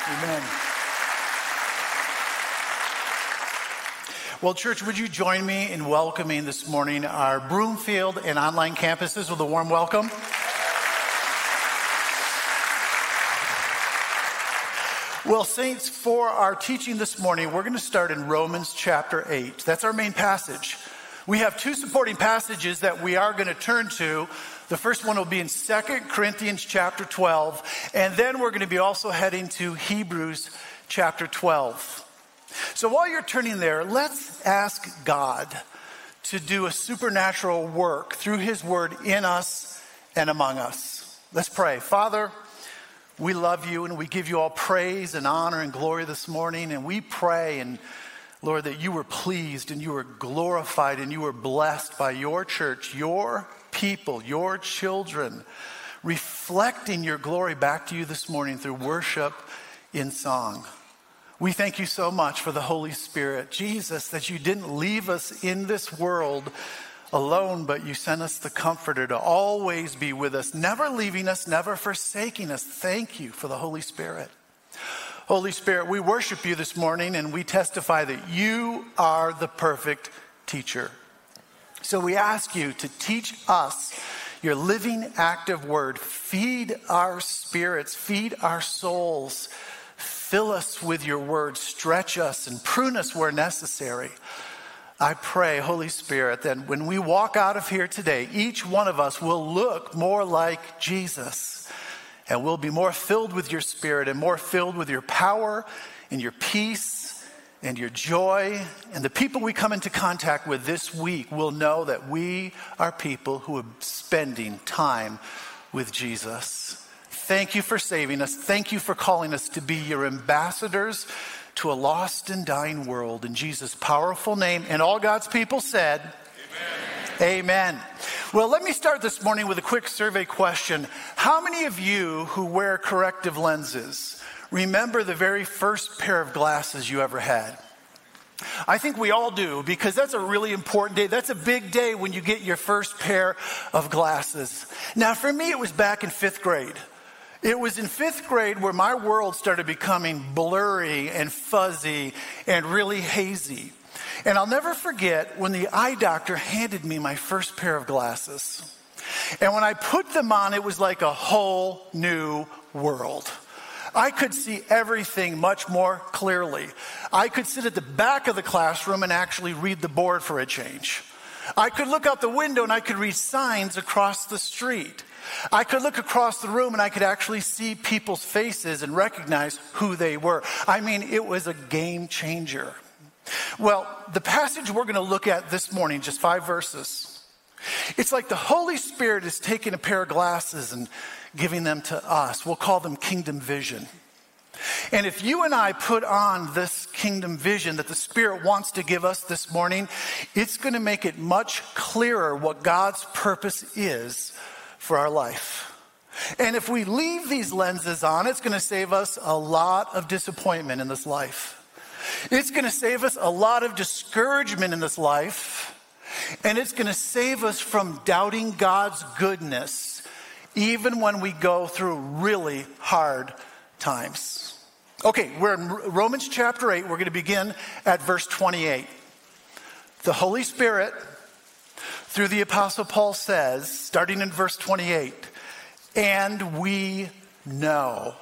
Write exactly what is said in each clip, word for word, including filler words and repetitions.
Amen. Well, church, would you join me in welcoming this morning our Broomfield and online campuses with a warm welcome? Well, saints, for our teaching this morning, we're going to start in Romans chapter eight. That's our main passage. We have two supporting passages that we are going to turn to. The first one will be in Second Corinthians chapter twelve, and then we're going to be also heading to Hebrews chapter twelve. So while you're turning there, let's ask God to do a supernatural work through his word in us and among us. Let's pray. Father, we love you and we give you all praise and honor and glory this morning. And we pray, and Lord, that you were pleased and you were glorified and you were blessed by your church, your people, your children, reflecting your glory back to you this morning through worship in song. We thank you so much for the Holy Spirit. Jesus, that you didn't leave us in this world alone, but you sent us the Comforter to always be with us, never leaving us, never forsaking us. Thank you for the Holy Spirit. Holy Spirit, we worship you this morning and we testify that you are the perfect teacher. So we ask you to teach us your living, active word. Feed our spirits, feed our souls. Fill us with your word, stretch us and prune us where necessary. I pray, Holy Spirit, that when we walk out of here today, each one of us will look more like Jesus, and we'll be more filled with your spirit and more filled with your power and your peace and your joy. And the people we come into contact with this week will know that we are people who are spending time with Jesus. Thank you for saving us. Thank you for calling us to be your ambassadors to a lost and dying world. In Jesus' powerful name, and all God's people said, Amen. Amen. Well, let me start this morning with a quick survey question. How many of you who wear corrective lenses remember the very first pair of glasses you ever had? I think we all do, because that's a really important day. That's a big day when you get your first pair of glasses. Now, for me, it was back in fifth grade. It was in fifth grade where my world started becoming blurry and fuzzy and really hazy. And I'll never forget when the eye doctor handed me my first pair of glasses. And when I put them on, it was like a whole new world. I could see everything much more clearly. I could sit at the back of the classroom and actually read the board for a change. I could look out the window and I could read signs across the street. I could look across the room and I could actually see people's faces and recognize who they were. I mean, it was a game changer. Well, the passage we're going to look at this morning, just five verses, it's like the Holy Spirit is taking a pair of glasses and giving them to us. We'll call them kingdom vision. And if you and I put on this kingdom vision that the Spirit wants to give us this morning, it's going to make it much clearer what God's purpose is for our life. And if we leave these lenses on, it's going to save us a lot of disappointment in this life. It's going to save us a lot of discouragement in this life. And it's going to save us from doubting God's goodness, even when we go through really hard times. Okay, we're in Romans chapter eight. We're going to begin at verse twenty-eight. The Holy Spirit, through the Apostle Paul, says, starting in verse twenty-eight, and we know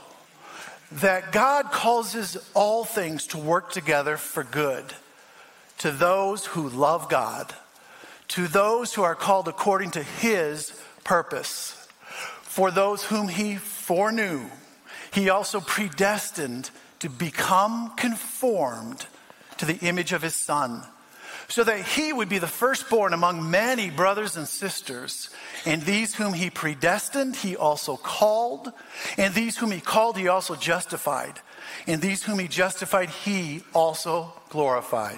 that God causes all things to work together for good to those who love God, to those who are called according to his purpose. For those whom he foreknew, he also predestined to become conformed to the image of his Son, so that he would be the firstborn among many brothers and sisters. And these whom he predestined, he also called. And these whom he called, he also justified. And these whom he justified, he also glorified.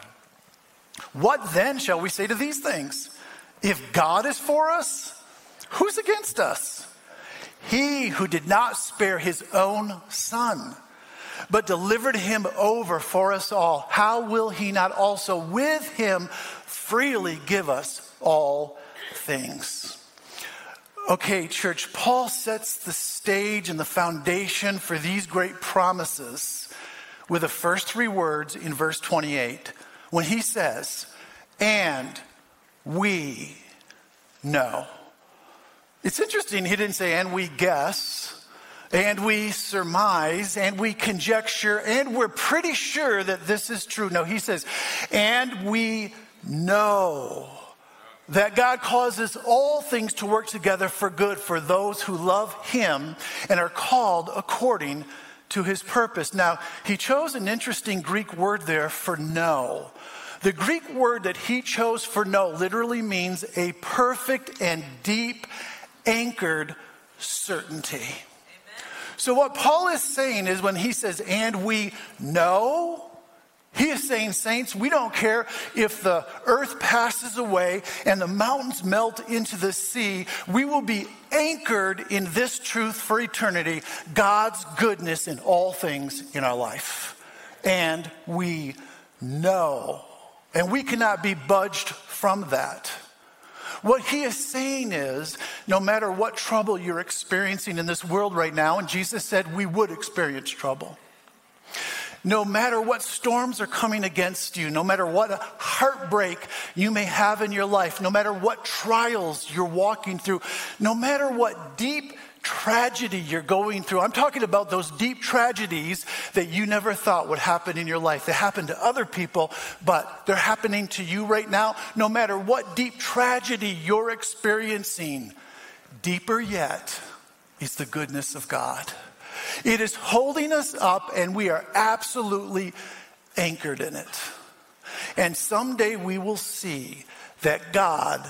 What then shall we say to these things? If God is for us, who's against us? He who did not spare his own Son, but delivered him over for us all, how will he not also with him freely give us all things? Okay, church, Paul sets the stage and the foundation for these great promises with the first three words in verse twenty-eight when he says, and we know. It's interesting, he didn't say, and we guess, and we surmise, and we conjecture, and we're pretty sure that this is true. No, he says, and we know that God causes all things to work together for good for those who love him and are called according to his purpose. Now, he chose an interesting Greek word there for know. The Greek word that he chose for know literally means a perfect and deep anchored certainty. Amen. So what Paul is saying is when he says, and we know, he is saying, saints, we don't care if the earth passes away and the mountains melt into the sea. We will be anchored in this truth for eternity, God's goodness in all things in our life. And we know. And we cannot be budged from that. What he is saying is, no matter what trouble you're experiencing in this world right now, and Jesus said we would experience trouble. No matter what storms are coming against you, no matter what heartbreak you may have in your life, no matter what trials you're walking through, no matter what deep tragedy you're going through. I'm talking about those deep tragedies that you never thought would happen in your life. They happen to other people, but they're happening to you right now. No matter what deep tragedy you're experiencing, deeper yet is the goodness of God. It is holding us up, and we are absolutely anchored in it. And someday we will see that God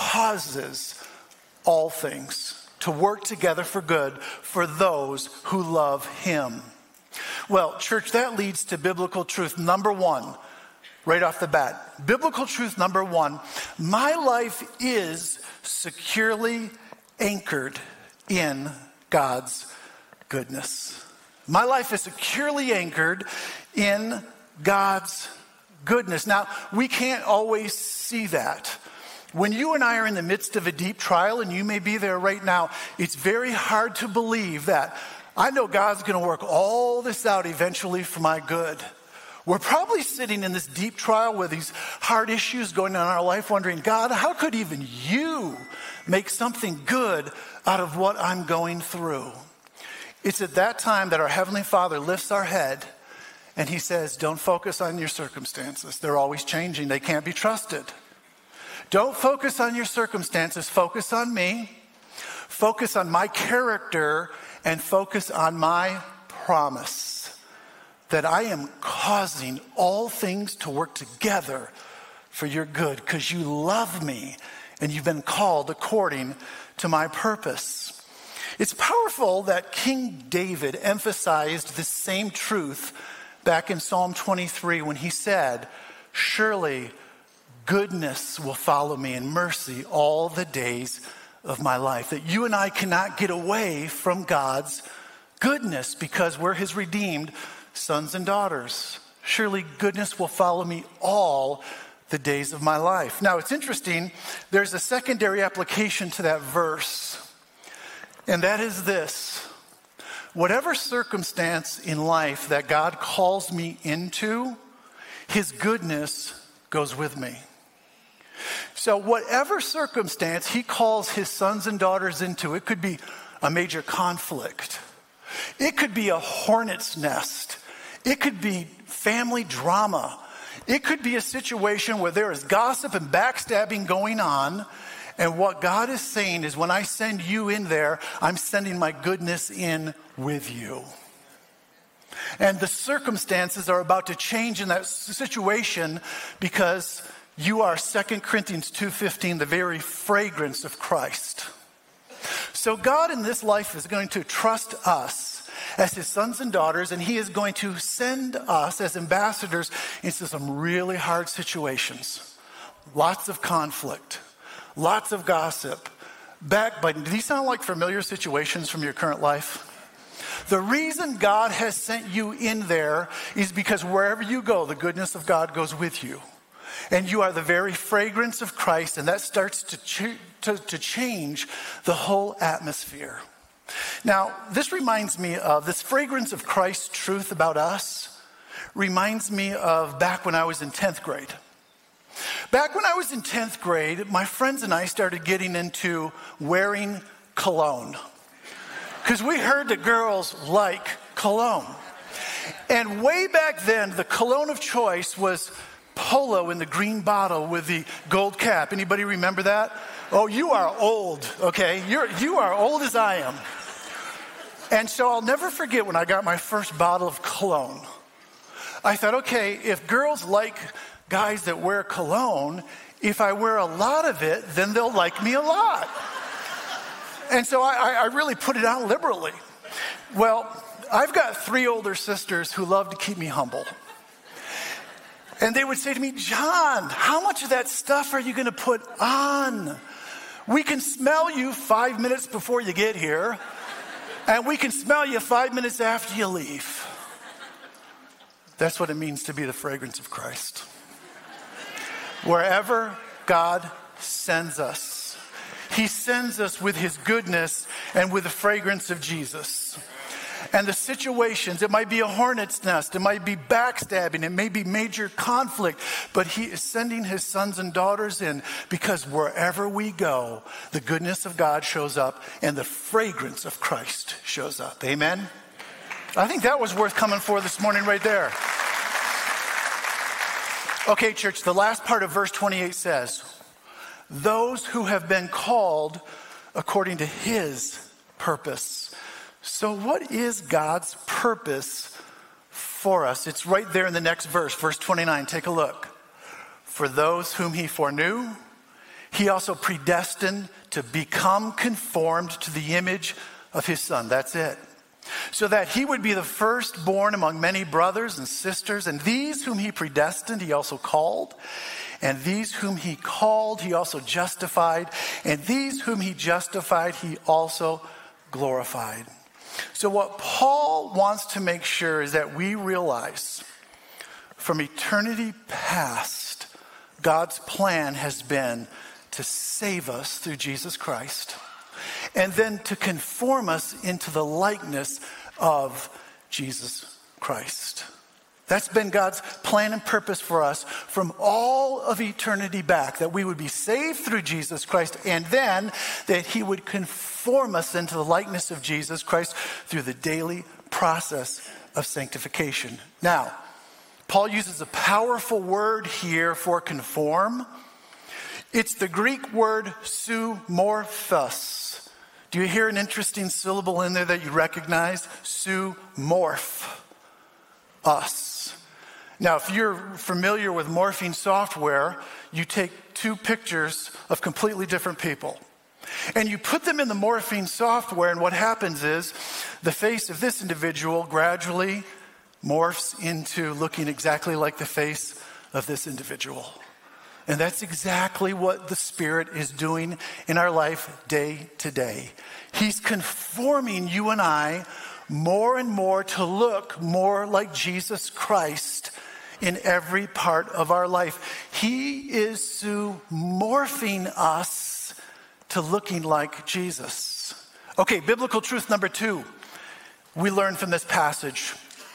causes all things to work together for good for those who love him. Well, church, that leads to biblical truth number one, right off the bat. Biblical truth number one, my life is securely anchored in God's goodness. My life is securely anchored in God's goodness. Now, we can't always see that. When you and I are in the midst of a deep trial, and you may be there right now, it's very hard to believe that I know God's going to work all this out eventually for my good. We're probably sitting in this deep trial with these hard issues going on in our life, wondering, God, how could even you make something good out of what I'm going through? It's at that time that our Heavenly Father lifts our head and he says, don't focus on your circumstances. They're always changing. They can't be trusted. Don't focus on your circumstances. Focus on me. Focus on my character and focus on my promise that I am causing all things to work together for your good because you love me and you've been called according to my purpose. It's powerful that King David emphasized this same truth back in Psalm twenty-three when he said, surely goodness will follow me and mercy all the days of my life. That you and I cannot get away from God's goodness because we're his redeemed sons and daughters. Surely goodness will follow me all the days of my life. Now it's interesting, there's a secondary application to that verse. And that is this: whatever circumstance in life that God calls me into, his goodness goes with me. So whatever circumstance he calls his sons and daughters into, it could be a major conflict. It could be a hornet's nest. It could be family drama. It could be a situation where there is gossip and backstabbing going on. And what God is saying is when I send you in there, I'm sending my goodness in with you. And the circumstances are about to change in that situation because you are, Second Corinthians two fifteen, the very fragrance of Christ. So God in this life is going to trust us as his sons and daughters, and he is going to send us as ambassadors into some really hard situations. Lots of conflict. Lots of gossip, backbiting. Do these sound like familiar situations from your current life? The reason God has sent you in there is because wherever you go, the goodness of God goes with you. And you are the very fragrance of Christ, and that starts to ch- to, to change the whole atmosphere. Now, this reminds me of this fragrance of Christ's truth about us, reminds me of back when I was in tenth grade. Back when I was in tenth grade, my friends and I started getting into wearing cologne because we heard that girls like cologne. And way back then, the cologne of choice was Polo in the green bottle with the gold cap. Anybody remember that? Oh, you are old, okay? You're, you are old as I am. And so I'll never forget when I got my first bottle of cologne. I thought, okay, if girls like guys that wear cologne, if I wear a lot of it, then they'll like me a lot. And so I, I really put it out liberally. Well, I've got three older sisters who love to keep me humble. And they would say to me, John, how much of that stuff are you going to put on? We can smell you five minutes before you get here, and we can smell you five minutes after you leave. That's what it means to be the fragrance of Christ. Wherever God sends us, he sends us with his goodness and with the fragrance of Jesus. And the situations, it might be a hornet's nest, it might be backstabbing, it may be major conflict, but he is sending his sons and daughters in because wherever we go, the goodness of God shows up and the fragrance of Christ shows up. Amen? I think that was worth coming for this morning right there. Okay, church, the last part of verse twenty-eight says, those who have been called according to his purpose. So what is God's purpose for us? It's right there in the next verse, verse twenty-nine. Take a look. For those whom he foreknew, he also predestined to become conformed to the image of his son. That's it. So that he would be the firstborn among many brothers and sisters. And these whom he predestined, he also called. And these whom he called, he also justified. And these whom he justified, he also glorified. So what Paul wants to make sure is that we realize from eternity past, God's plan has been to save us through Jesus Christ and then to conform us into the likeness of Jesus Christ. That's been God's plan and purpose for us from all of eternity back, that we would be saved through Jesus Christ and then that he would conform us into the likeness of Jesus Christ through the daily process of sanctification. Now, Paul uses a powerful word here for conform. It's the Greek word zoomorphos. Do you hear an interesting syllable in there that you recognize? Zoomorph. Us. Now, if you're familiar with morphing software, you take two pictures of completely different people. And you put them in the morphing software, and what happens is the face of this individual gradually morphs into looking exactly like the face of this individual. And that's exactly what the Spirit is doing in our life day to day. He's conforming you and I more and more to look more like Jesus Christ in every part of our life. He is morphing us to looking like Jesus. Okay, biblical truth number two, we learn from this passage.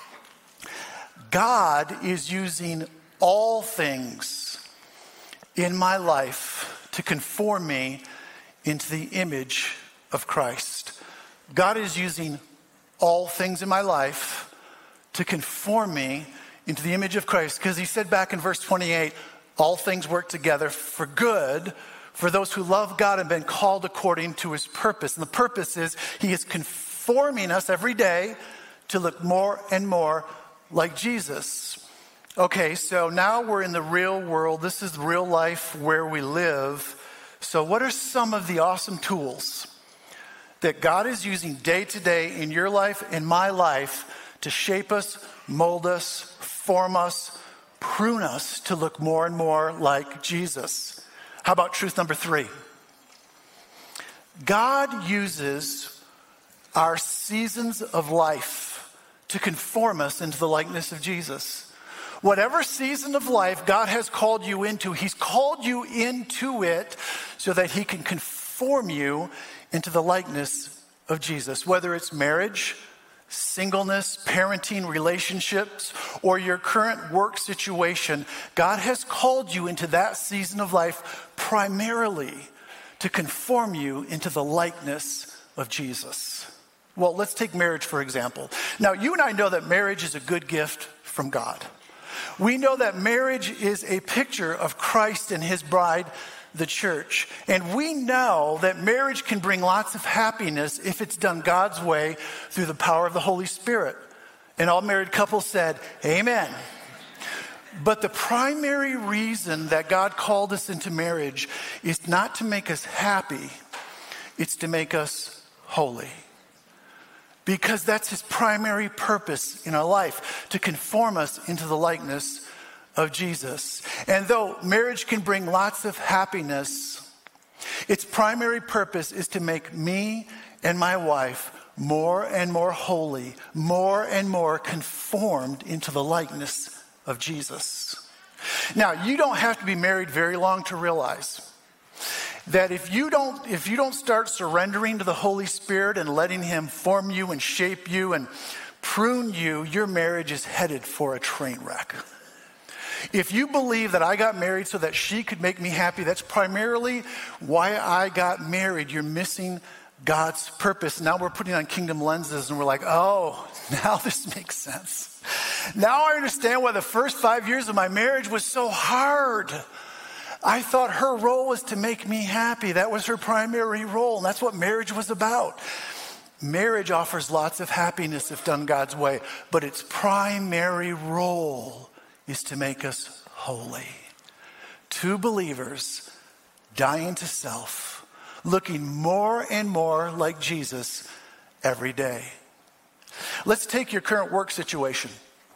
God is using all things in my life to conform me into the image of Christ. God is using all things in my life to conform me into the image of Christ. Because he said back in verse twenty-eight, all things work together for good for those who love God and been called according to his purpose. And the purpose is he is conforming us every day to look more and more like Jesus. Okay, so now we're in the real world. This is real life where we live. So what are some of the awesome tools that God is using day to day in your life, in my life, to shape us, mold us, form us, prune us to look more and more like Jesus? How about truth number three? God uses our seasons of life to conform us into the likeness of Jesus. Whatever season of life God has called you into, he's called you into it so that he can conform you into the likeness of Jesus. Whether it's marriage, singleness, parenting, relationships, or your current work situation, God has called you into that season of life primarily to conform you into the likeness of Jesus. Well, let's take marriage, for example. Now, you and I know that marriage is a good gift from God. We know that marriage is a picture of Christ and his bride, the church. And we know that marriage can bring lots of happiness if it's done God's way through the power of the Holy Spirit. And all married couples said, amen. But the primary reason that God called us into marriage is not to make us happy, it's to make us holy. Because that's his primary purpose in our life, to conform us into the likeness of Jesus. And though marriage can bring lots of happiness, its primary purpose is to make me and my wife more and more holy, more and more conformed into the likeness of Jesus. Now, you don't have to be married very long to realize that if you don't if you don't start surrendering to the Holy Spirit and letting him form you and shape you and prune you, your marriage is headed for a train wreck. If you believe that I got married so that she could make me happy, that's primarily why I got married. You're missing God's purpose. Now we're putting on kingdom lenses and we're like, oh, now this makes sense. Now I understand why the first five years of my marriage was so hard. I thought her role was to make me happy. That was her primary role, and that's what marriage was about. Marriage offers lots of happiness if done God's way, but its primary role is to make us holy. Two believers dying to self, looking more and more like Jesus every day. Let's take your current work situation.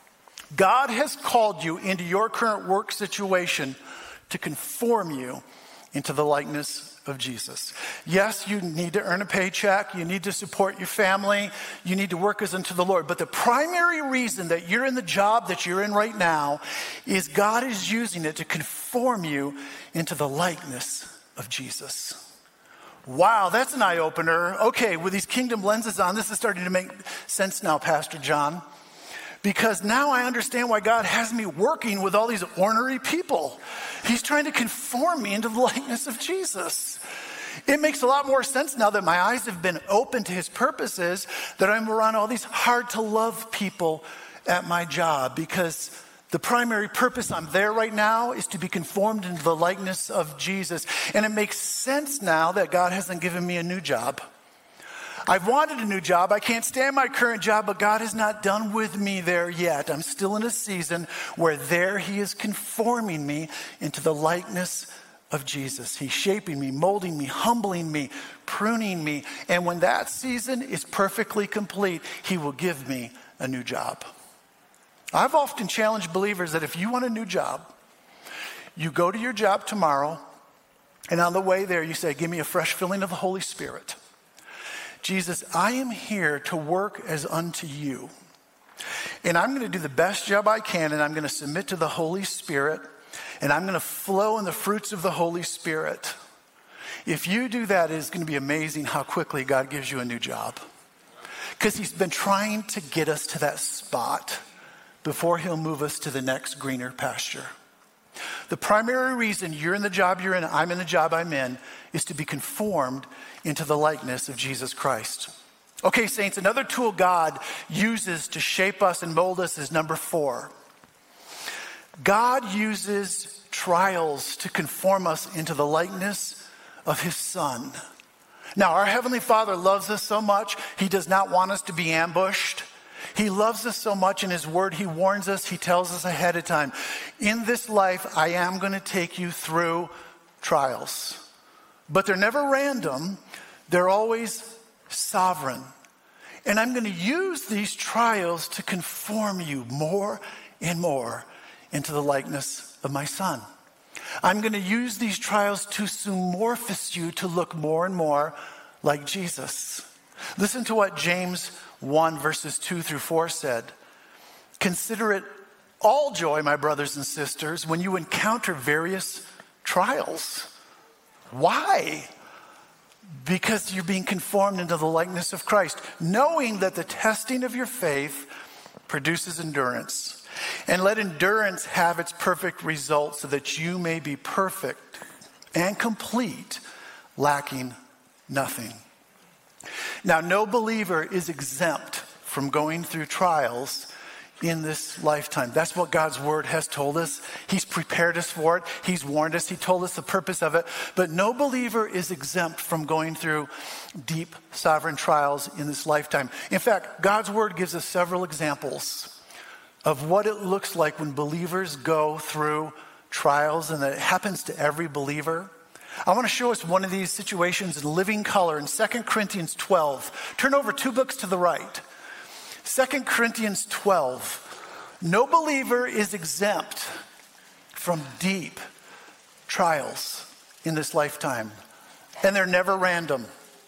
God has called you into your current work situation to conform you into the likeness of Jesus. Yes, you need to earn a paycheck. You need to support your family. You need to work as unto the Lord. But the primary reason that you're in the job that you're in right now is God is using it to conform you into the likeness of Jesus. Wow, that's an eye-opener. Okay, with these kingdom lenses on, this is starting to make sense now, Pastor John. Because now I understand why God has me working with all these ornery people. He's trying to conform me into the likeness of Jesus. It makes a lot more sense now that my eyes have been open to his purposes, that I'm around all these hard-to-love people at my job. Because the primary purpose I'm there right now is to be conformed into the likeness of Jesus. And it makes sense now that God hasn't given me a new job. I've wanted a new job. I can't stand my current job, but God is not done with me there yet. I'm still in a season where there he is conforming me into the likeness of Jesus. He's shaping me, molding me, humbling me, pruning me. And when that season is perfectly complete, he will give me a new job. I've often challenged believers that if you want a new job, you go to your job tomorrow, and on the way there you say, give me a fresh filling of the Holy Spirit. Jesus, I am here to work as unto you. And I'm going to do the best job I can, and I'm going to submit to the Holy Spirit, and I'm going to flow in the fruits of the Holy Spirit. If you do that, it's going to be amazing how quickly God gives you a new job. Because he's been trying to get us to that spot before he'll move us to the next greener pasture. The primary reason you're in the job you're in, I'm in the job I'm in, is to be conformed into the likeness of Jesus Christ. Okay, saints, another tool God uses to shape us and mold us is number four. God uses trials to conform us into the likeness of his Son. Now, our Heavenly Father loves us so much, he does not want us to be ambushed. He loves us so much in his word, he warns us, he tells us ahead of time. In this life, I am going to take you through trials. But they're never random, they're always sovereign. And I'm going to use these trials to conform you more and more into the likeness of my Son. I'm going to use these trials to metamorphose you to look more and more like Jesus. Listen to what James one verses two through four said. Consider it all joy, my brothers and sisters, when you encounter various trials. Why? Because you're being conformed into the likeness of Christ, knowing that the testing of your faith produces endurance. And let endurance have its perfect result so that you may be perfect and complete, lacking nothing. Now, no believer is exempt from going through trials in this lifetime. That's what God's word has told us. He's prepared us for it. He's warned us. He told us the purpose of it. But no believer is exempt from going through deep sovereign trials in this lifetime. In fact, God's word gives us several examples of what it looks like when believers go through trials, and that it happens to every believer. I want to show us one of these situations in living color in Second Corinthians twelve. Turn over two books to the right. Second Corinthians twelve. No believer is exempt from deep trials in this lifetime. And they're never random.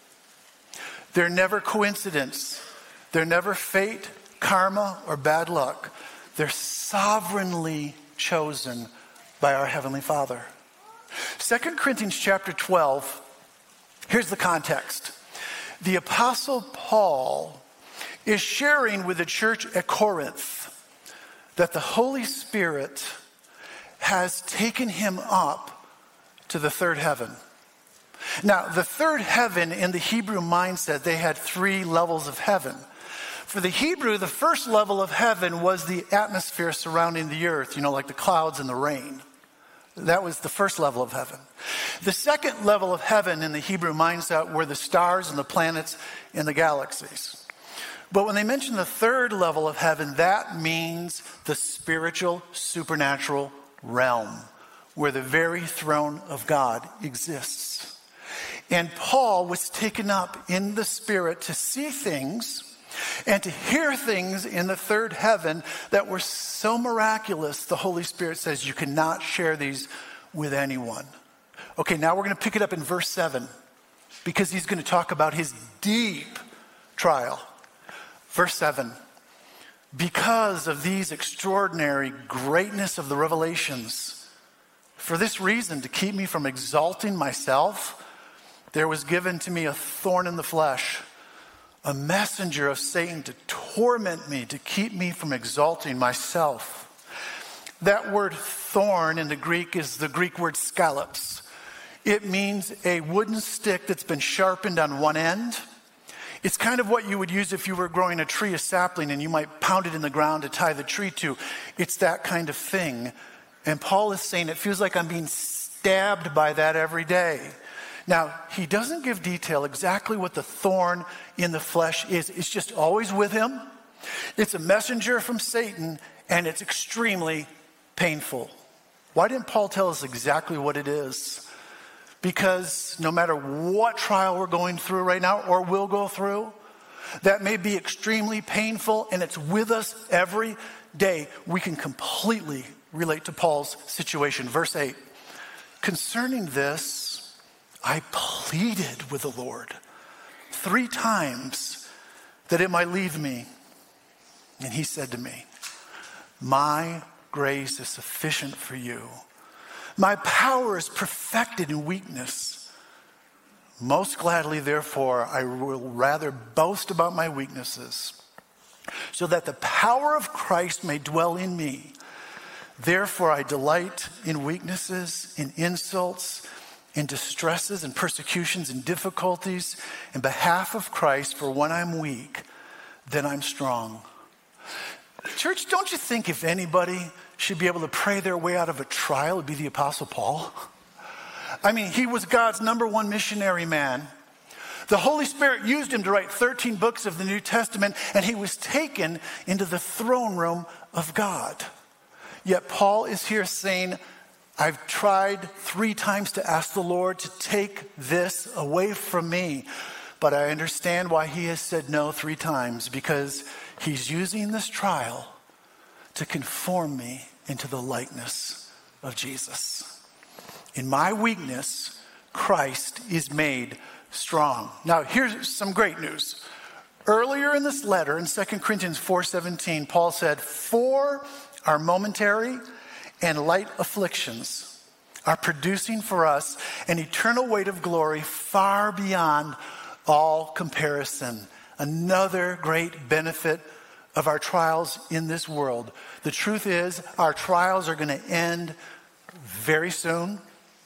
They're never coincidence. They're never fate, karma, or bad luck. They're sovereignly chosen by our Heavenly Father. Second Corinthians chapter twelve, here's the context. The Apostle Paul is sharing with the church at Corinth that the Holy Spirit has taken him up to the third heaven. Now, the third heaven in the Hebrew mindset, they had three levels of heaven. For the Hebrew, the first level of heaven was the atmosphere surrounding the earth, you know, like the clouds and the rain. That was the first level of heaven. The second level of heaven in the Hebrew mindset were the stars and the planets and the galaxies. But when they mention the third level of heaven, that means the spiritual, supernatural realm, where the very throne of God exists. And Paul was taken up in the Spirit to see things and to hear things in the third heaven that were so miraculous, the Holy Spirit says you cannot share these with anyone. Okay, now we're going to pick it up in verse seven, because he's going to talk about his deep trial. Verse seven, because of these extraordinary greatness of the revelations, for this reason, to keep me from exalting myself, there was given to me a thorn in the flesh, a messenger of Satan to torment me, to keep me from exalting myself. That word thorn in the Greek is the Greek word scallops. It means a wooden stick that's been sharpened on one end. It's kind of what you would use if you were growing a tree, a sapling, and you might pound it in the ground to tie the tree to. It's that kind of thing. And Paul is saying it feels like I'm being stabbed by that every day. Now, he doesn't give detail exactly what the thorn in the flesh is. It's just always with him. It's a messenger from Satan, and it's extremely painful. Why didn't Paul tell us exactly what it is? Because no matter what trial we're going through right now or will go through, that may be extremely painful and it's with us every day, we can completely relate to Paul's situation. Verse eight, concerning this, I pleaded with the Lord three times that it might leave me. And he said to me, my grace is sufficient for you. My power is perfected in weakness. Most gladly, therefore, I will rather boast about my weaknesses, so that the power of Christ may dwell in me. Therefore, I delight in weaknesses, in insults, in distresses, in persecutions, in difficulties, in behalf of Christ. For when I'm weak, then I'm strong. Church, don't you think if anybody should be able to pray their way out of a trial, it'd be the Apostle Paul? I mean, he was God's number one missionary man. The Holy Spirit used him to write thirteen books of the New Testament, and he was taken into the throne room of God. Yet Paul is here saying, I've tried three times to ask the Lord to take this away from me, but I understand why he has said no three times, because he's using this trial to conform me into the likeness of Jesus. In my weakness, Christ is made strong. Now, here's some great news. Earlier in this letter, in Second Corinthians four seventeen, Paul said, for our momentary and light afflictions are producing for us an eternal weight of glory far beyond all comparison. Another great benefit of our trials in this world. The truth is, our trials are going to end very soon,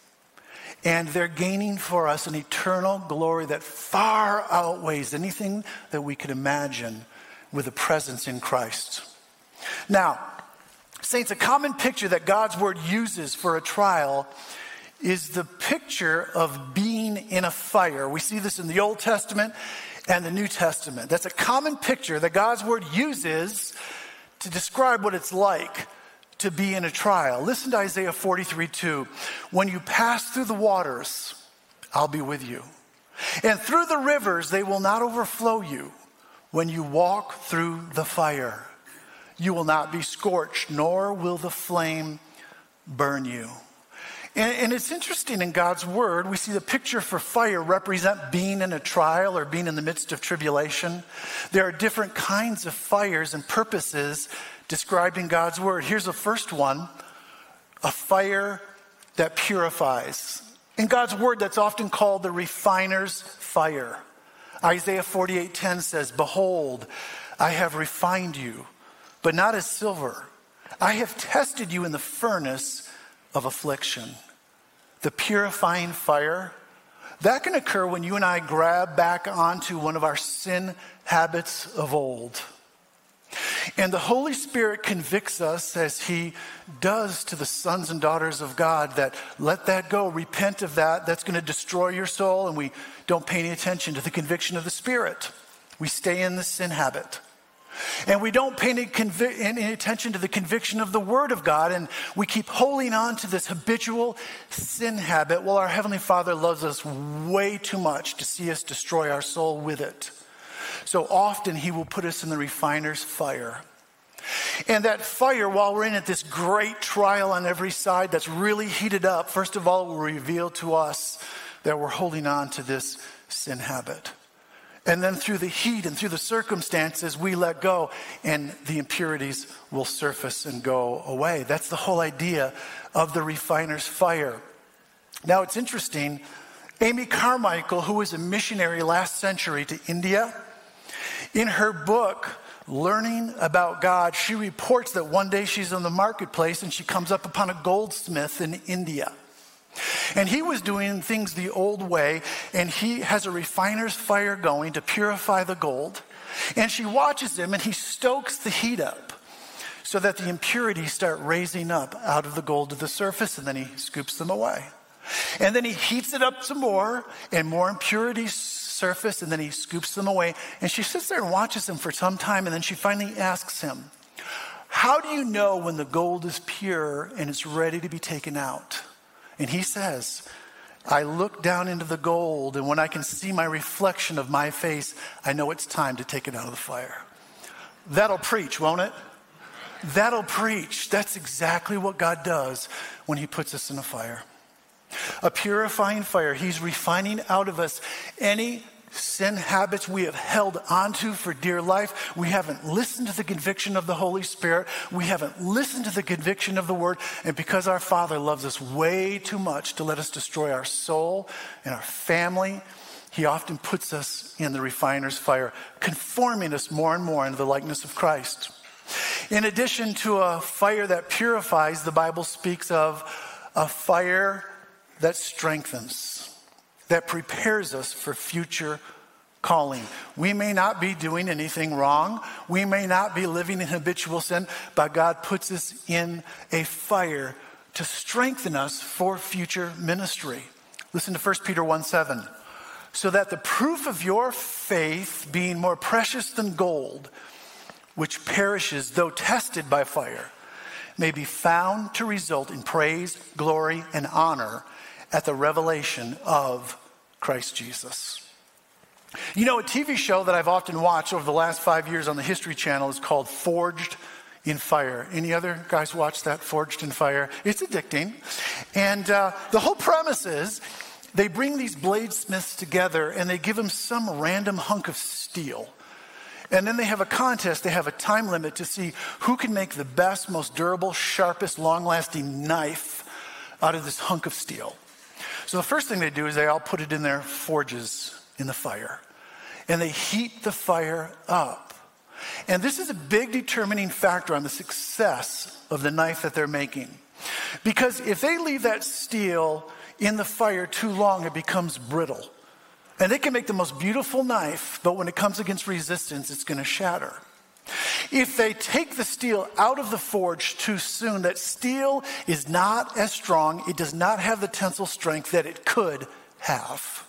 and they're gaining for us an eternal glory that far outweighs anything that we could imagine with a presence in Christ. Now, saints, a common picture that God's word uses for a trial is the picture of being in a fire. We see this in the Old Testament and the New Testament. That's a common picture that God's word uses to describe what it's like to be in a trial. Listen to Isaiah forty-three two. When you pass through the waters, I'll be with you. And through the rivers, they will not overflow you. When you walk through the fire, you will not be scorched, nor will the flame burn you. And, and it's interesting in God's word, we see the picture for fire represent being in a trial or being in the midst of tribulation. There are different kinds of fires and purposes described in God's word. Here's the first one, a fire that purifies. In God's word, that's often called the refiner's fire. Isaiah forty-eight ten says, behold, I have refined you, but not as silver. I have tested you in the furnace of affliction. The purifying fire, that can occur when you and I grab back onto one of our sin habits of old. And the Holy Spirit convicts us as he does to the sons and daughters of God that let that go, repent of that. That's going to destroy your soul, and we don't pay any attention to the conviction of the Spirit. We stay in the sin habit. And we don't pay any, convi- any attention to the conviction of the Word of God, and we keep holding on to this habitual sin habit. Well, our Heavenly Father loves us way too much to see us destroy our soul with it. So often he will put us in the refiner's fire. And that fire, while we're in it, this great trial on every side that's really heated up, first of all, will reveal to us that we're holding on to this sin habit. And then through the heat and through the circumstances, we let go and the impurities will surface and go away. That's the whole idea of the refiner's fire. Now, it's interesting. Amy Carmichael, who was a missionary last century to India, in her book, Learning About God, she reports that one day she's in the marketplace and she comes up upon a goldsmith in India. And he was doing things the old way, and he has a refiner's fire going to purify the gold. And she watches him, and he stokes the heat up so that the impurities start raising up out of the gold to the surface, and then he scoops them away. And then he heats it up some more, and more impurities surface, and then he scoops them away. And she sits there and watches him for some time, and then she finally asks him, how do you know when the gold is pure and it's ready to be taken out? And he says, I look down into the gold, and when I can see my reflection of my face, I know it's time to take it out of the fire. That'll preach, won't it? That'll preach. That's exactly what God does when he puts us in a fire. A purifying fire. He's refining out of us any sin habits we have held onto for dear life. We haven't listened to the conviction of the Holy Spirit. We haven't listened to the conviction of the Word. And because our Father loves us way too much to let us destroy our soul and our family, he often puts us in the refiner's fire, conforming us more and more into the likeness of Christ. In addition to a fire that purifies, the Bible speaks of a fire that strengthens, that prepares us for future calling. We may not be doing anything wrong. We may not be living in habitual sin, but God puts us in a fire to strengthen us for future ministry. Listen to First Peter one seven. So that the proof of your faith, being more precious than gold, which perishes though tested by fire, may be found to result in praise, glory, and honor at the revelation of Christ Jesus. You know, a T V show that I've often watched over the last five years on the History Channel is called Forged in Fire. Any other guys watch that, Forged in Fire? It's addicting. And uh, the whole premise is they bring these bladesmiths together and they give them some random hunk of steel. And then they have a contest, they have a time limit to see who can make the best, most durable, sharpest, long-lasting knife out of this hunk of steel. So the first thing they do is they all put it in their forges in the fire. And they heat the fire up. And this is a big determining factor on the success of the knife that they're making. Because if they leave that steel in the fire too long, it becomes brittle. And they can make the most beautiful knife, but when it comes against resistance, it's going to shatter. If they take the steel out of the forge too soon, that steel is not as strong. It does not have the tensile strength that it could have.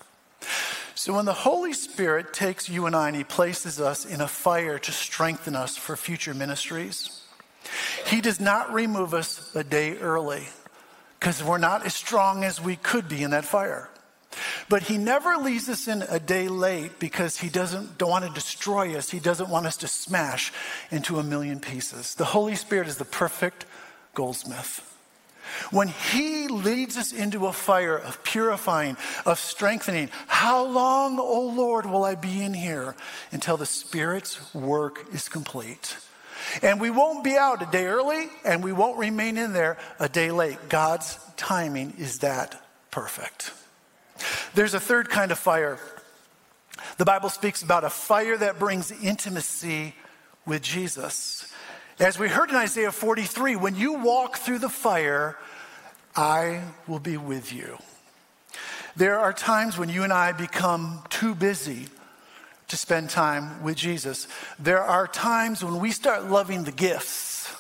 So when the Holy Spirit takes you and I and he places us in a fire to strengthen us for future ministries, he does not remove us a day early because we're not as strong as we could be in that fire. But he never leaves us in a day late because he doesn't don't want to destroy us. He doesn't want us to smash into a million pieces. The Holy Spirit is the perfect goldsmith. When he leads us into a fire of purifying, of strengthening, how long, O Lord, will I be in here until the Spirit's work is complete? And we won't be out a day early, and we won't remain in there a day late. God's timing is that perfect. There's a third kind of fire. The Bible speaks about a fire that brings intimacy with Jesus. As we heard in Isaiah forty-three, when you walk through the fire, I will be with you. There are times when you and I become too busy to spend time with Jesus. There are times when we start loving the gifts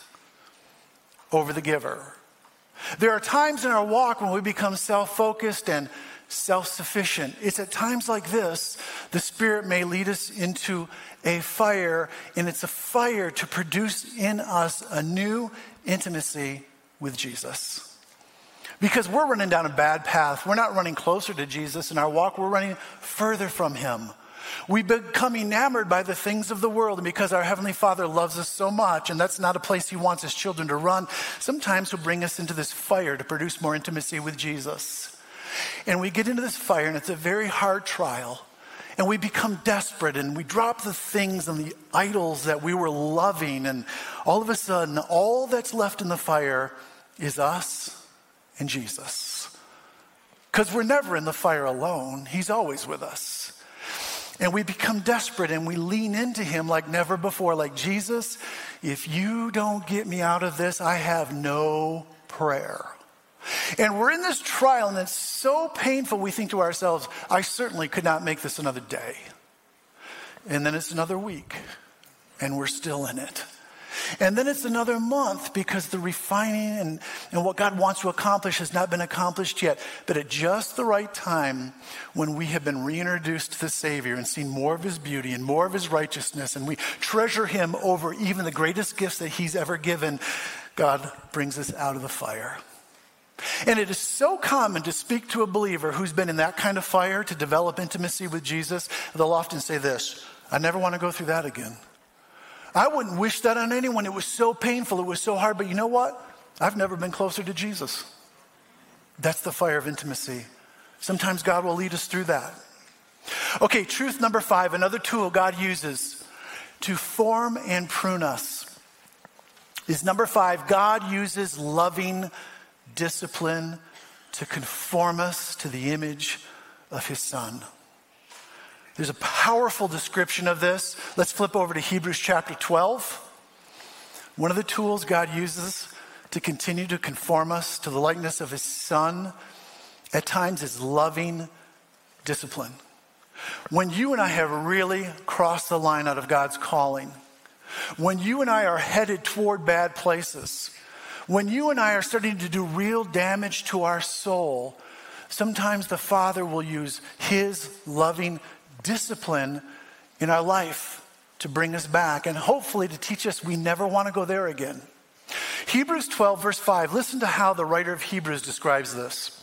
over the giver. There are times in our walk when we become self-focused and self-sufficient. It's at times like this, the Spirit may lead us into a fire, and it's a fire to produce in us a new intimacy with Jesus. Because we're running down a bad path. We're not running closer to Jesus in our walk. We're running further from him. We become enamored by the things of the world, and because our Heavenly Father loves us so much, and that's not a place he wants his children to run, sometimes he'll bring us into this fire to produce more intimacy with Jesus. And we get into this fire, and it's a very hard trial. And we become desperate, and we drop the things and the idols that we were loving. And all of a sudden, all that's left in the fire is us and Jesus. Because we're never in the fire alone. He's always with us. And we become desperate, and we lean into him like never before. Like, Jesus, if you don't get me out of this, I have no prayer. And we're in this trial, and it's so painful, we think to ourselves, I certainly could not make this another day. And then it's another week, and we're still in it. And then it's another month because the refining and, and what God wants to accomplish has not been accomplished yet. But at just the right time, when we have been reintroduced to the Savior and seen more of his beauty and more of his righteousness, and we treasure him over even the greatest gifts that he's ever given, God brings us out of the fire. And it is so common to speak to a believer who's been in that kind of fire to develop intimacy with Jesus. They'll often say this, I never want to go through that again. I wouldn't wish that on anyone. It was so painful. It was so hard. But you know what? I've never been closer to Jesus. That's the fire of intimacy. Sometimes God will lead us through that. Okay, truth number five, another tool God uses to form and prune us is number five, God uses loving discipline to conform us to the image of his Son. There's a powerful description of this. Let's flip over to Hebrews chapter twelve. One of the tools God uses to continue to conform us to the likeness of his Son at times is loving discipline. When you and I have really crossed the line out of God's calling, when you and I are headed toward bad places, when you and I are starting to do real damage to our soul, sometimes the Father will use his loving discipline in our life to bring us back and hopefully to teach us we never want to go there again. Hebrews twelve verse five, listen to how the writer of Hebrews describes this.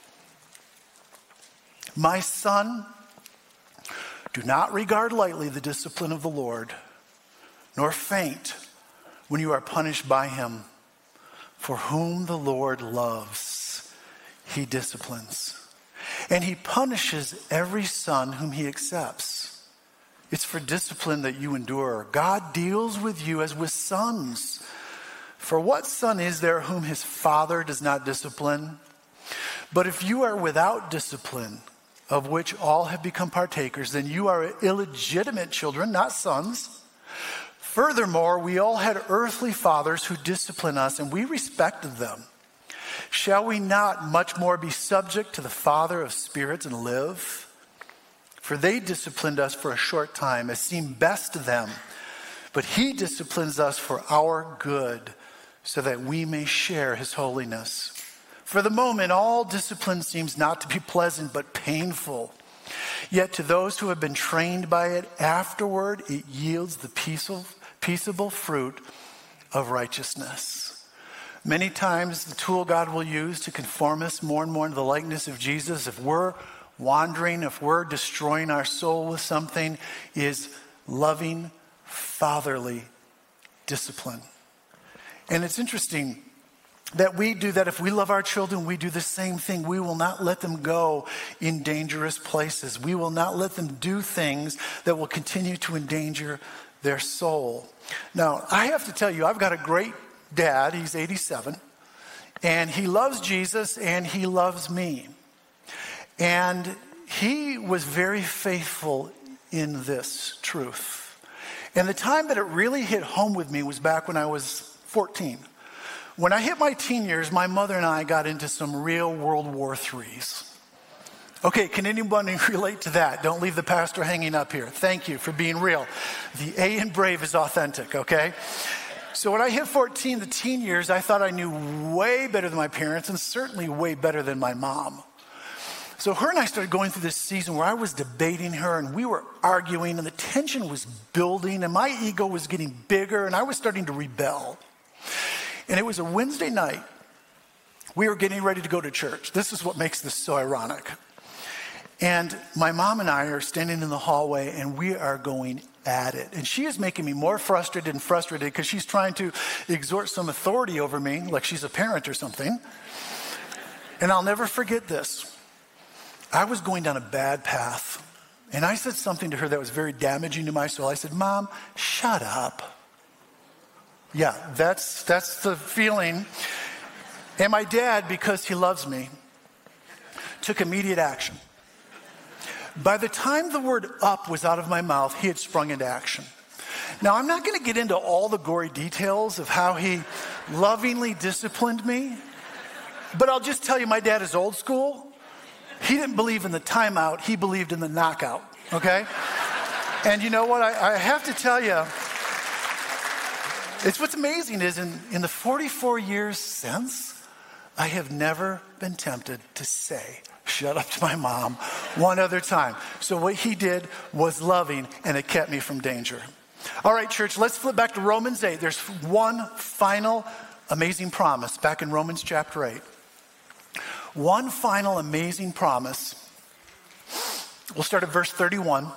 My son, do not regard lightly the discipline of the Lord, nor faint when you are punished by him. For whom the Lord loves, he disciplines. And he punishes every son whom he accepts. It's for discipline that you endure. God deals with you as with sons. For what son is there whom his father does not discipline? But if you are without discipline, of which all have become partakers, then you are illegitimate children, not sons. Furthermore, we all had earthly fathers who disciplined us, and we respected them. Shall we not much more be subject to the Father of spirits and live? For they disciplined us for a short time, as seemed best to them. But he disciplines us for our good, so that we may share his holiness. For the moment, all discipline seems not to be pleasant, but painful. Yet to those who have been trained by it, afterward it yields the peaceful, peaceable fruit of righteousness. Many times the tool God will use to conform us more and more into the likeness of Jesus, if we're wandering, if we're destroying our soul with something, is loving, fatherly discipline. And it's interesting that we do that. If we love our children, we do the same thing. We will not let them go in dangerous places. We will not let them do things that will continue to endanger their soul. Now, I have to tell you, I've got a great dad. He's eighty-seven, and he loves Jesus, and he loves me. And he was very faithful in this truth. And the time that it really hit home with me was back when I was fourteen. When I hit my teen years, my mother and I got into some real World War threes. Okay, can anybody relate to that? Don't leave the pastor hanging up here. Thank you for being real. The A in brave is authentic, okay? So when I hit fourteen, the teen years, I thought I knew way better than my parents and certainly way better than my mom. So her and I started going through this season where I was debating her and we were arguing and the tension was building and my ego was getting bigger and I was starting to rebel. And it was a Wednesday night. We were getting ready to go to church. This is what makes this so ironic. And my mom and I are standing in the hallway and we are going at it. And she is making me more frustrated and frustrated because she's trying to exert some authority over me, like she's a parent or something. And I'll never forget this. I was going down a bad path. And I said something to her that was very damaging to my soul. I said, "Mom, shut up." Yeah, that's that's the feeling. And my dad, because he loves me, took immediate action. By the time the word "up" was out of my mouth, he had sprung into action. Now, I'm not going to get into all the gory details of how he lovingly disciplined me, but I'll just tell you my dad is old school. He didn't believe in the timeout. He believed in the knockout, okay? And you know what? I, I have to tell you, it's what's amazing is in, in the forty-four years since, I have never been tempted to say, "Shut up" to my mom one other time. So what he did was loving, and it kept me from danger. All right, church, let's flip back to Romans eight. There's one final amazing promise back in Romans chapter eight. One final amazing promise. We'll start at verse thirty-one.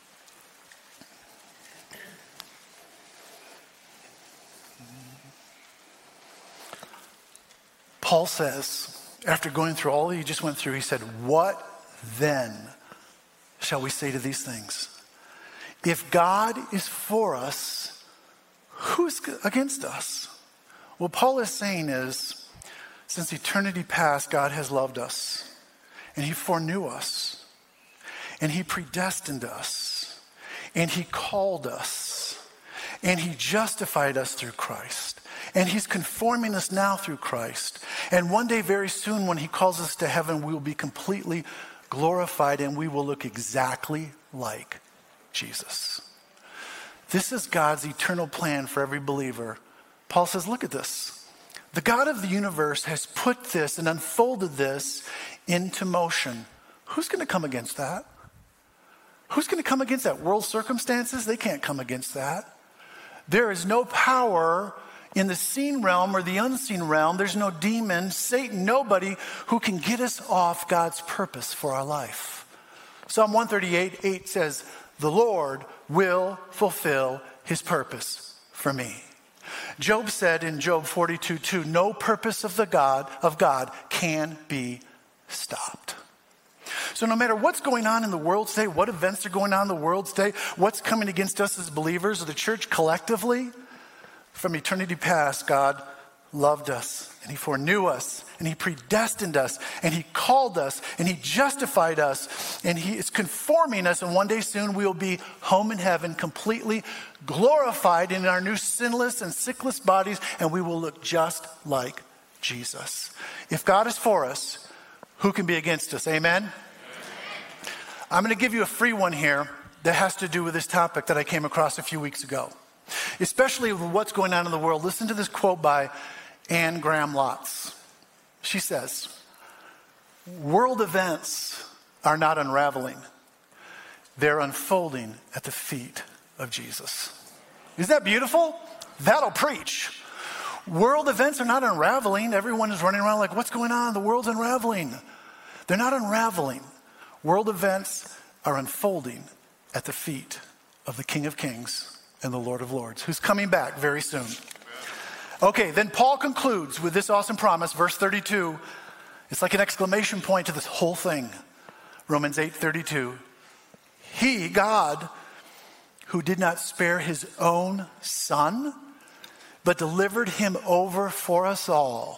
Paul says, after going through all he just went through, he said, "What then shall we say to these things? If God is for us, who's against us?" What Paul is saying is, since eternity past, God has loved us, and he foreknew us, and he predestined us, and he called us, and he justified us through Christ. And he's conforming us now through Christ. And one day very soon when he calls us to heaven, we will be completely glorified and we will look exactly like Jesus. This is God's eternal plan for every believer. Paul says, look at this. The God of the universe has put this and unfolded this into motion. Who's going to come against that? Who's going to come against that? World circumstances? They can't come against that. There is no power in the seen realm or the unseen realm. There's no demon, Satan, nobody who can get us off God's purpose for our life. Psalm one thirty-eight, eight says, "The Lord will fulfill his purpose for me." Job said in Job forty-two, two, "No purpose of the God of God can be stopped." So no matter what's going on in the world today, what events are going on in the world today, what's coming against us as believers or the church collectively, from eternity past, God loved us and he foreknew us and he predestined us and he called us and he justified us and he is conforming us, and one day soon we will be home in heaven, completely glorified in our new sinless and sickless bodies, and we will look just like Jesus. If God is for us, who can be against us? Amen? Amen. I'm going to give you a free one here that has to do with this topic that I came across a few weeks ago, especially with what's going on in the world. Listen to this quote by Anne Graham Lotz. She says, "World events are not unraveling. They're unfolding at the feet of Jesus." Isn't that beautiful? That'll preach. World events are not unraveling. Everyone is running around like, what's going on? The world's unraveling. They're not unraveling. World events are unfolding at the feet of the King of Kings and the Lord of Lords, who's coming back very soon. Okay, then Paul concludes with this awesome promise, verse thirty-two. It's like an exclamation point to this whole thing. Romans eight thirty-two. He, God, who did not spare his own son, but delivered him over for us all,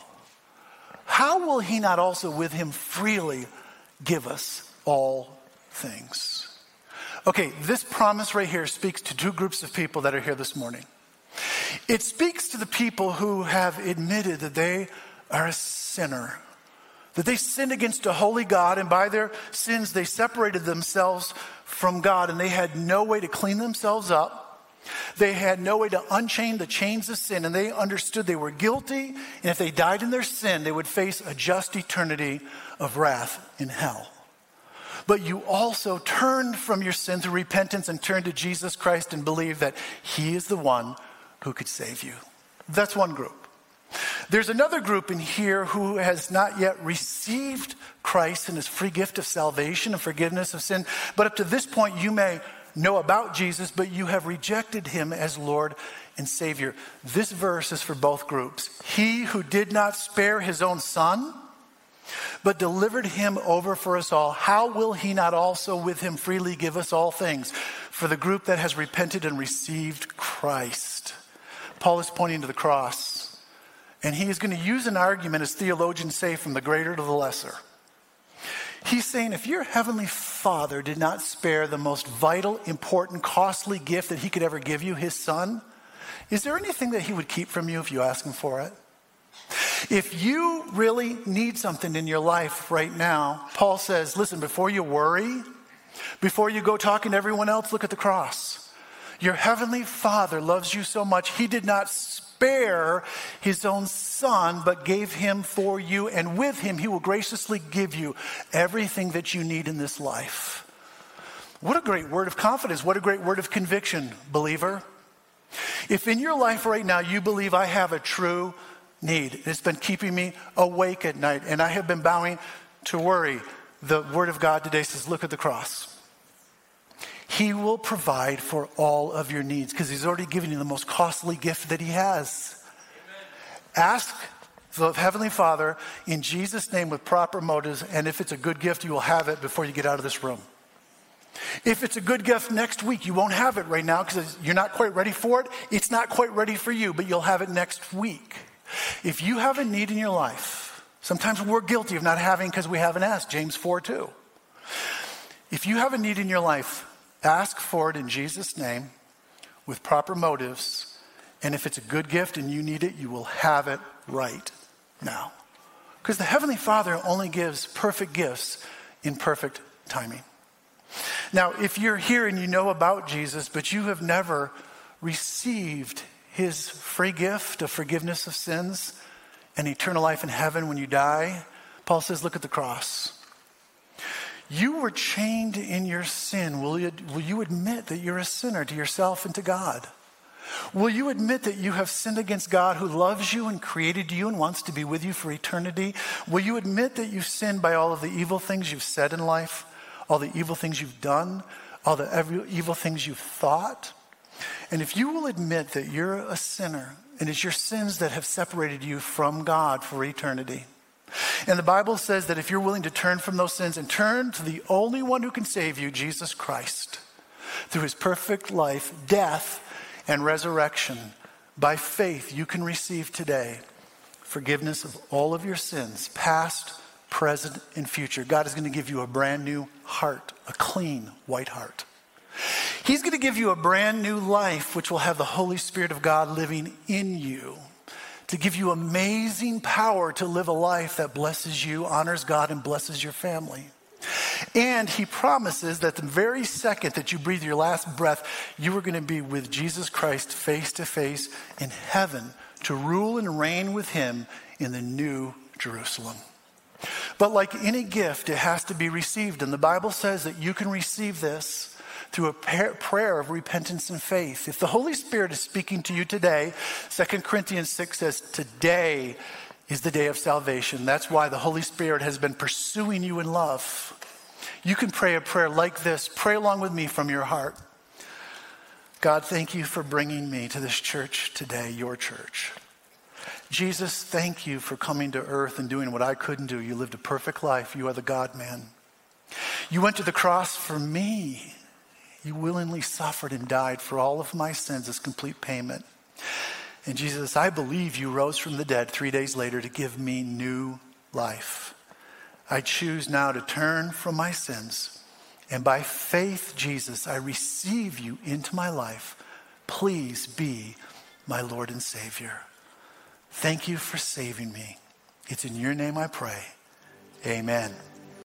how will he not also with him freely give us all things? Okay, this promise right here speaks to two groups of people that are here this morning. It speaks to the people who have admitted that they are a sinner, that they sinned against a holy God, and by their sins they separated themselves from God, and they had no way to clean themselves up. They had no way to unchain the chains of sin, and they understood they were guilty, and if they died in their sin, they would face a just eternity of wrath in hell. But you also turned from your sin through repentance and turned to Jesus Christ and believed that he is the one who could save you. That's one group. There's another group in here who has not yet received Christ and his free gift of salvation and forgiveness of sin. But up to this point, you may know about Jesus, but you have rejected him as Lord and Savior. This verse is for both groups. He who did not spare his own son, but delivered him over for us all, how will he not also with him freely give us all things? For the group that has repented and received Christ. Paul is pointing to the cross, and he is going to use an argument, as theologians say, from the greater to the lesser. He's saying if your heavenly Father did not spare the most vital, important, costly gift that he could ever give you, his son, is there anything that he would keep from you if you ask him for it? If you really need something in your life right now, Paul says, listen, before you worry, before you go talking to everyone else, look at the cross. Your heavenly Father loves you so much, he did not spare his own son, but gave him for you, and with him he will graciously give you everything that you need in this life. What a great word of confidence. What a great word of conviction, believer. If in your life right now you believe I have a true need, it's been keeping me awake at night, and I have been bowing to worry, the word of God today says, look at the cross. He will provide for all of your needs because he's already given you the most costly gift that he has. Amen. Ask the Heavenly Father in Jesus' name with proper motives, and if it's a good gift, you will have it before you get out of this room. If it's a good gift next week, you won't have it right now because you're not quite ready for it. It's not quite ready for you, but you'll have it next week. If you have a need in your life, sometimes we're guilty of not having because we haven't asked, James four two. If you have a need in your life, ask for it in Jesus' name with proper motives. And if it's a good gift and you need it, you will have it right now. Because the Heavenly Father only gives perfect gifts in perfect timing. Now, if you're here and you know about Jesus, but you have never received his free gift of forgiveness of sins and eternal life in heaven when you die, Paul says, look at the cross. You were chained in your sin. Will you, will you admit that you're a sinner to yourself and to God? Will you admit that you have sinned against God who loves you and created you and wants to be with you for eternity? Will you admit that you've sinned by all of the evil things you've said in life, all the evil things you've done, all the every evil things you've thought? And if you will admit that you're a sinner and it's your sins that have separated you from God for eternity, And the Bible says that if you're willing to turn from those sins and turn to the only one who can save you, Jesus Christ, through his perfect life, death, and resurrection, by faith, you can receive today forgiveness of all of your sins, past, present, and future. God is going to give you a brand new heart, a clean white heart. He's going to give you a brand new life, which will have the Holy Spirit of God living in you, to give you amazing power to live a life that blesses you, honors God, and blesses your family. And he promises that the very second that you breathe your last breath, you are going to be with Jesus Christ face to face in heaven to rule and reign with him in the new Jerusalem. But like any gift, it has to be received. And the Bible says that you can receive this through a prayer of repentance and faith. If the Holy Spirit is speaking to you today, Second Corinthians six says, today is the day of salvation. That's why the Holy Spirit has been pursuing you in love. You can pray a prayer like this. Pray along with me from your heart. God, thank you for bringing me to this church today, your church. Jesus, thank you for coming to earth and doing what I couldn't do. You lived a perfect life. You are the God-man. You went to the cross for me. You willingly suffered and died for all of my sins as complete payment. And Jesus, I believe you rose from the dead three days later to give me new life. I choose now to turn from my sins. And by faith, Jesus, I receive you into my life. Please be my Lord and Savior. Thank you for saving me. It's in your name I pray. Amen.